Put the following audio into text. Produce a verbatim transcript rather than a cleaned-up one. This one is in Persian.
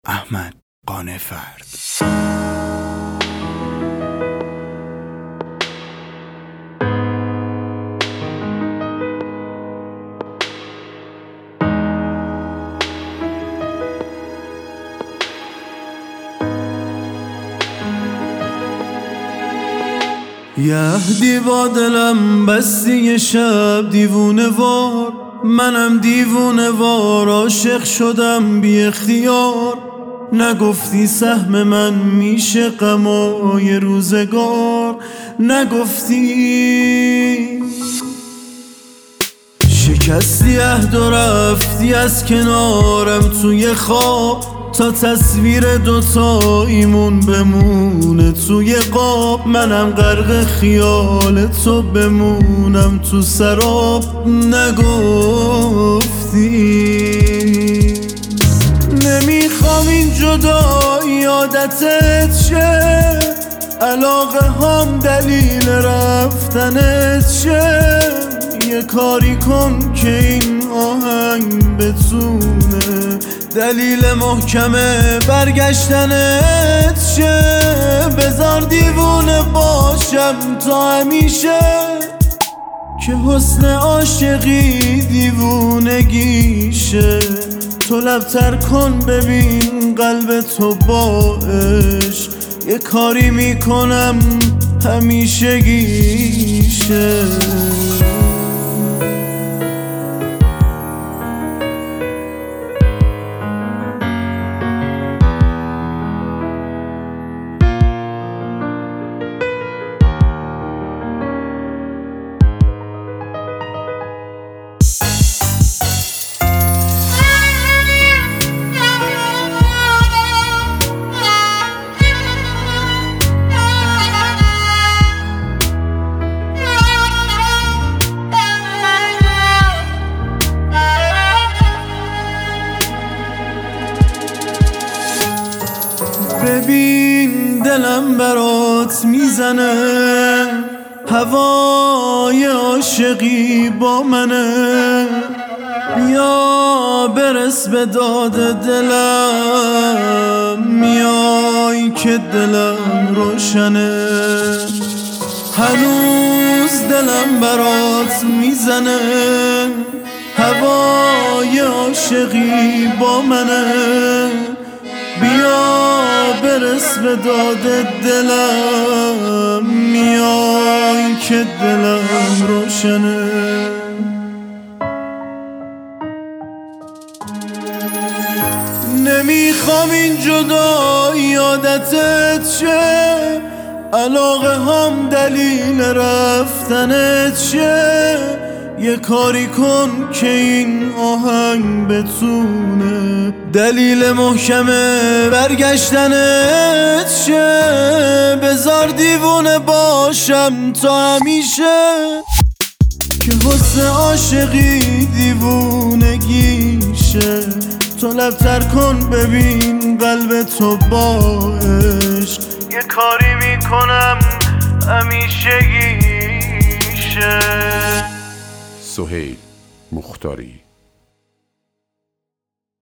احمد قانفرد. یه با دلم بستی یه شب دیوونه وار، منم دیوونه وار عاشق شدم بی اختیار. نگفتی سهم من میشه غمای روزگار، نگفتی شکستی عهد و رفتی از کنارم توی خواب، تا تصویر دوتاییمون بمونه توی قاب. منم غرق خیال تو بمونم تو سراب، نگفتی نمیخوام این جدایی عادتت شه، علاقه هم دلیل رفتنت شه. یه کاری کن که این آهنگ بتونه دلیل محکمه برگشتنت شه. بذار دیوونه باشم تا همیشه، که حسن عاشقی دیوونگیشه. تو لبتر کن ببین قلب تو با عشق، یه کاری میکنم همیشگیشه. ببین دلم برات میزنه، هوای عاشقی با منه. بیا برس به داد دلم، میای که دلم روشنه. هنوز دلم برات میزنه، هوای عاشقی با منه. بیا برس به داد دلم، میای که دلم روشنه. نمیخوام این جدایی عادتت شه، علاقه هم دلیل رفتنت شه. یه کاری کن که این آهنگ بتونه دلیل محکمه برگشتنت شه. بذار دیوونه باشم تا همیشه، که حسن عاشقی دیوونگیشه. تو لبتر کن ببین قلب تو با عشق، یه کاری میکنم همیشگیشه. سهیل مختاری.